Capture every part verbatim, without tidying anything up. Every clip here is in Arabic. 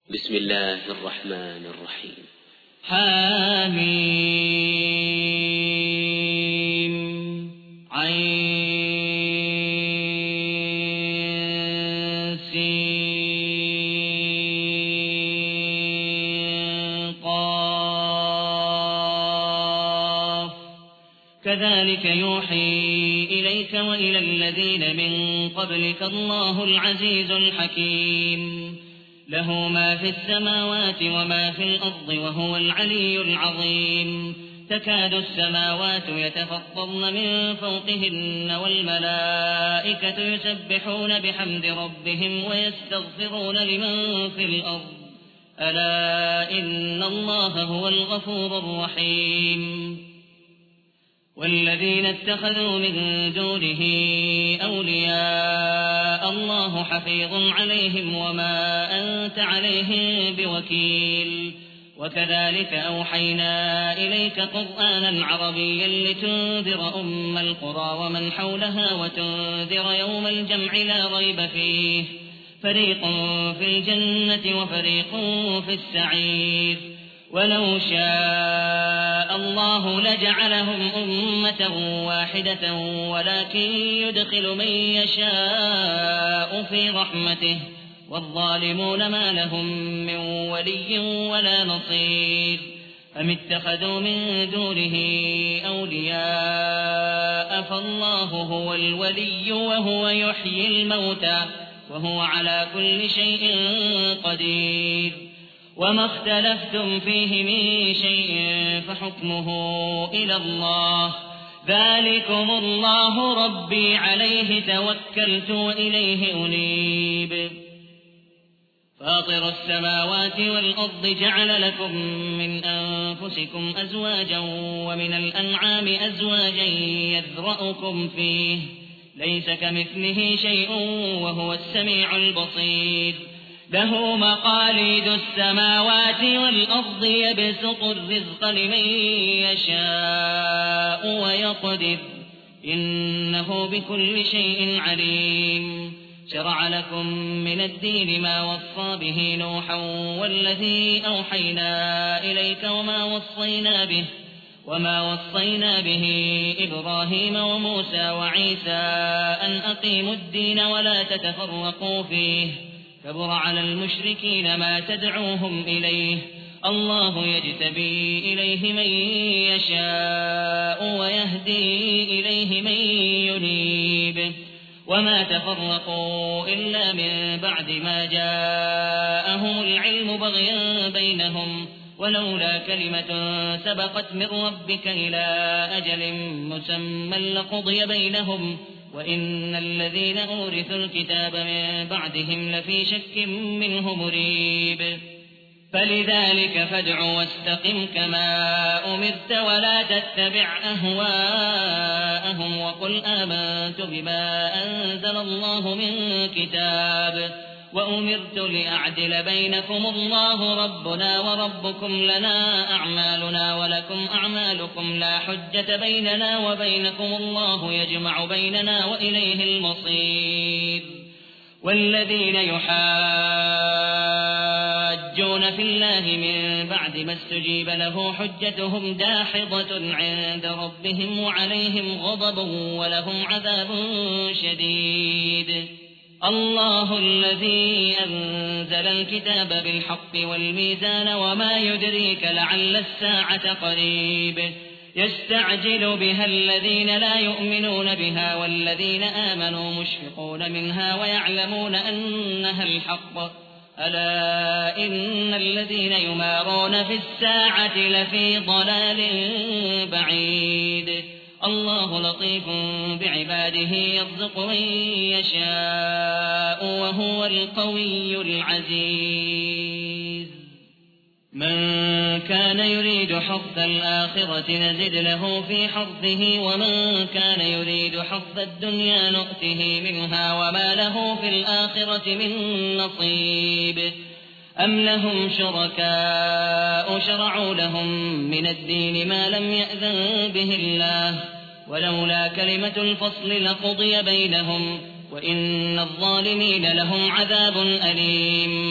بسم الله الرحمن الرحيم. حميم عين سين قاف كذلك يوحي إليك وإلى الذين من قبلك الله العزيز الحكيم له ما في السماوات وما في الأرض وهو العلي العظيم تكاد السماوات يتفطرن من فوقهن والملائكة يسبحون بحمد ربهم ويستغفرون لمن في الأرض ألا إن الله هو الغفور الرحيم والذين اتخذوا من دونه أولياء الله حفيظ عليهم وما أنت عليهم بوكيل وكذلك أوحينا إليك قرآنا عربيا لتنذر أم القرى ومن حولها وتنذر يوم الجمع لا ريب فيه فريق في الجنة وفريق في السعير ولو شاء الله لجعلهم أمة واحدة ولكن يدخل من يشاء في رحمته والظالمون ما لهم من ولي ولا نصير أم اتخذوا من دونه أولياء فالله هو الولي وهو يحيي الموتى وهو على كل شيء قدير وما اختلفتم فيه من شيء فحكمه إلى الله ذلكم الله ربي عليه توكلت وإليه أنيب فاطر السماوات والأرض جعل لكم من أنفسكم أزواجا ومن الأنعام أزواجا يذرأكم فيه ليس كمثله شيء وهو السميع البصير له مقاليد السماوات والأرض يبسط الرزق لمن يشاء ويقدر إنه بكل شيء عليم شرع لكم من الدين ما وصى به نوحا والذي أوحينا إليك وما وصينا به وما وصينا به إبراهيم وموسى وعيسى أن أقيموا الدين ولا تتفرقوا فيه كبر على المشركين ما تدعوهم إليه الله يجتبي إليه من يشاء ويهدي إليه من ينيب وما تفرقوا إلا من بعد ما جاءهم العلم بغيا بينهم ولولا كلمة سبقت من ربك إلى أجل مسمى لقضي بينهم وإن الذين أورثوا الكتاب من بعدهم لفي شك منه مريب فلذلك فادع واستقم كما أمرت ولا تتبع أهواءهم وقل آمنت بما أنزل الله من كتاب وأمرت لأعدل بينكم الله ربنا وربكم لنا أعمالنا ولكم أعمالكم لا حجة بيننا وبينكم الله يجمع بيننا وإليه المصير والذين يحاجون في الله من بعد ما استجيب له حجتهم داحضة عند ربهم وعليهم غضب ولهم عذاب شديد الله الذي أنزل الكتاب بالحق والميزان وما يدريك لعل الساعة قريب يستعجل بها الذين لا يؤمنون بها والذين آمنوا مشفقون منها ويعلمون أنها الحق ألا إن الذين يمارون في الساعة لفي ضلال بعيد الله لطيف بعباده يرزق من يشاء وهو القوي العزيز من كان يريد حظ الآخرة نزد له في حظه ومن كان يريد حظ الدنيا نؤته منها وما له في الآخرة من نصيب أم لهم شركاء شرعوا لهم من الدين ما لم يأذن به الله ولولا كلمة الفصل لقضي بينهم وإن الظالمين لهم عذاب أليم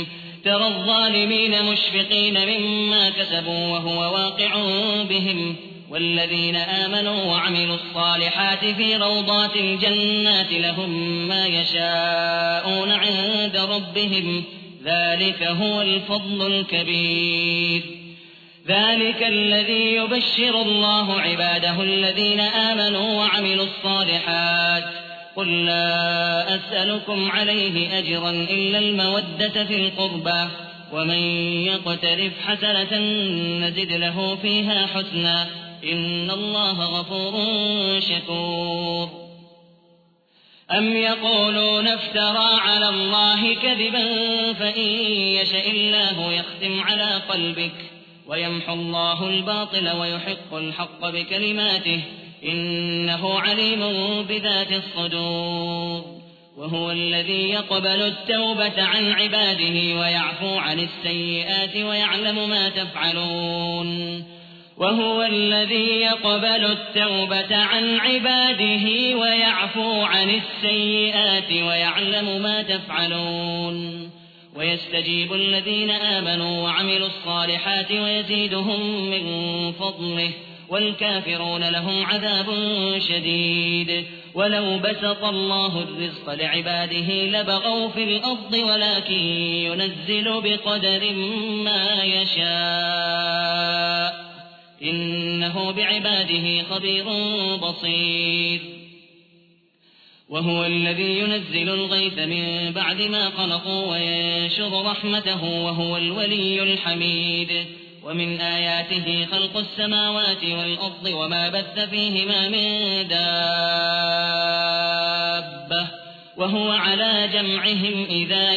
ترى الظالمين مشفقين مما كسبوا وهو واقع بهم والذين آمنوا وعملوا الصالحات في روضات الجنات لهم ما يشاءون عند ربهم ذلك هو الفضل الكبير. ذلك الذي يبشر الله عباده الذين آمنوا وعملوا الصالحات قل لا أسألكم عليه أجرا إلا المودة في القربى ومن يقترف حسنة نزد له فيها حسنا إن الله غفور شكور. أم يقولون افترى على الله كذبا فإن يشاء الله يختم على قلبك ويمحو الله الباطل ويحق الحق بكلماته إنه عليم بذات الصدور. وهو الذي يقبل التوبة عن عباده ويعفو عن السيئات ويعلم ما تفعلون. وهو الذي يقبل التوبة عن عباده ويعفو عن السيئات ويعلم ما تفعلون. ويستجيب الذين آمنوا وعملوا الصالحات ويزيدهم من فضله والكافرون لهم عذاب شديد. ولو بسط الله الرزق لعباده لبغوا في الأرض ولكن ينزل بقدر ما يشاء إنه بعباده خبير بصير. وهو الذي ينزل الغيث من بعد ما قنطوا وينشر رحمته وهو الولي الحميد. ومن آياته خلق السماوات والأرض وما بث فيهما من دابة وهو على جمعهم إذا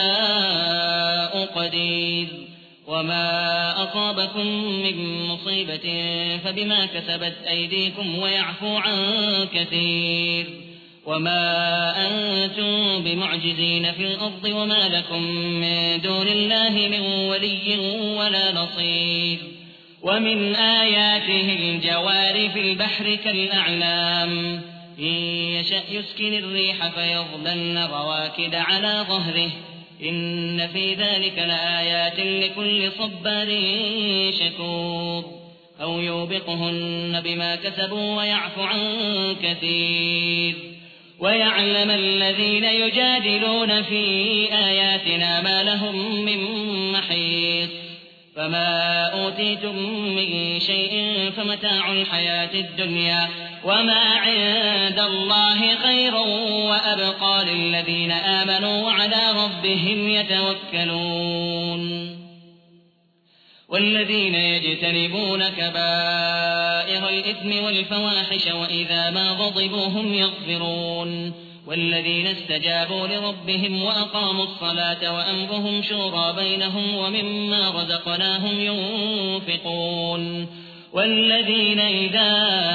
يشاء قدير. وما أصابكم من مصيبة فبما كسبت أيديكم ويعفو عن كثير. وما أنتم بمعجزين في الأرض وما لكم من دون الله من ولي ولا نصير. ومن آياته الجوار في البحر كالأعلام إن يشأ يسكن الريح فيظللن رواكد على ظهره إن في ذلك لآيات لكل صبار شكور. أو يوبقهن بما كسبوا ويعفو عن كثير. ويعلم الذين يجادلون في آياتنا ما لهم من محيص. فما أوتيتم من شيء فمتاع الحياة الدنيا وما عند الله خير وأبقى للذين آمنوا وعلى ربهم يتوكلون. والذين يجتنبون كبائر الإثم والفواحش وإذا ما غضبوا هم يغفرون. والذين استجابوا لربهم وأقاموا الصلاة وأمرهم شورى بينهم ومما رزقناهم ينفقون. والذين إذا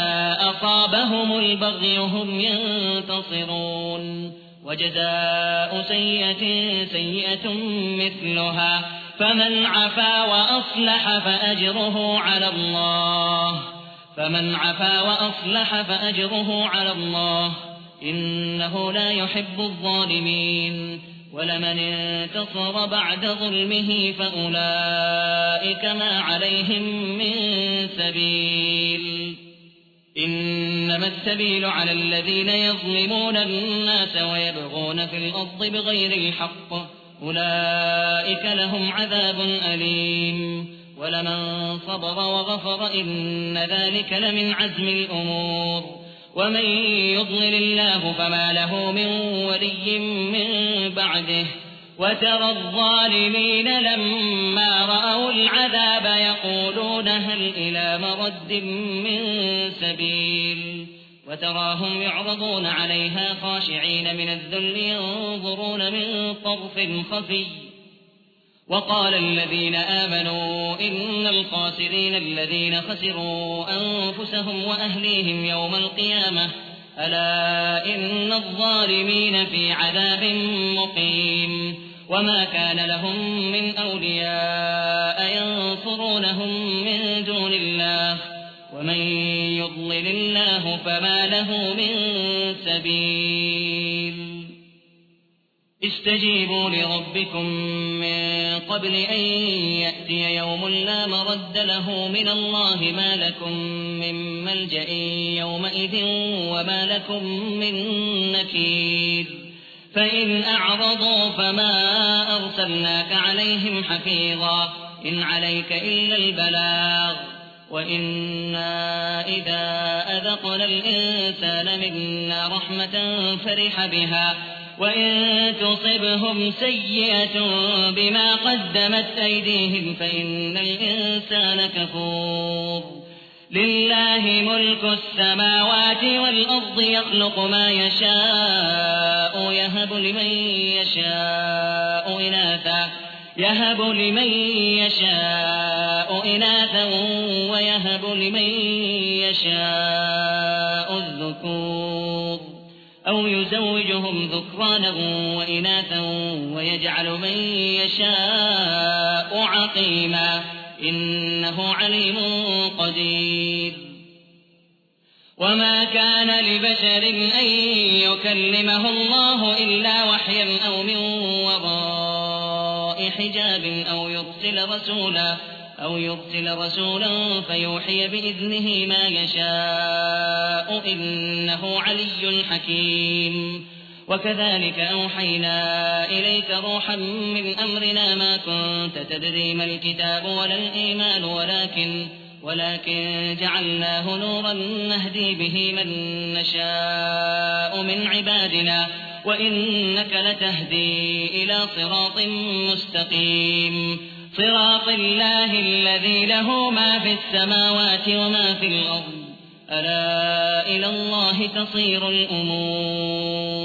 أصابهم البغي هم ينتصرون. وجزاء سيئة سيئة مثلها فمن عفا وأصلح فأجره على الله فمن عفا وأصلح فأجره على الله إنه لا يحب الظالمين. ولمن انتصر بعد ظلمه فأولئك ما عليهم من سبيل. إنما السبيل على الذين يظلمون الناس ويبغون في الأرض بغير الحق أولئك لهم عذاب أليم. ولمن صبر وغفر إن ذلك لمن عزم الأمور. ومن يضلل الله فما له من ولي من بعده. وترى الظالمين لما رأوا العذاب يقولون هل إلى مرد من سبيل. وتراهم يعرضون عليها خاشعين من الذل ينظرون من طرف خفي. وقال الذين آمنوا إن الخاسرين الذين خسروا أنفسهم وأهليهم يوم القيامة ألا إن الظالمين في عذاب مقيم. وما كان لهم من أولياء ينصرونهم من دون الله ومن يضلل الله فما له من سبيل. استجيبوا لربكم من قبل أن يأتي يوم لا مرد له من الله ما لكم من ملجأ يومئذ وما لكم من نكير فإن أعرضوا فما أرسلناك عليهم حفيظا إن عليك إلا البلاغ وإنا إذا أذقنا الإنسان منا رحمة فرح بها وإن تصبهم سيئة بما قدمت أيديهم فإن الإنسان كفور لله ملك السماوات والأرض يخلق ما يشاء يهب لمن يشاء إناثا يهب لمن يشاء إناثا ويهب لمن يشاء الذكور أو يزوجهم ذكرانا وإناثا ويجعل من يشاء عقيما إنه عليم قدير وما كان لبشر أن يكلمه الله إلا وحيا أو من وراء حجاب أو يرسل رسولا أو يرسل رسولا فيوحي بإذنه ما يشاء إنه علي حكيم وكذلك أوحينا إليك روحا من أمرنا ما كنت تدري ما الكتاب ولا الإيمان ولكن ولكن جعلناه نورا نهدي به من نشاء من عبادنا وإنك لتهدي إلى صراط مستقيم صراط الله الذي له ما في السماوات وما في الأرض ألا إلى الله تصير الأمور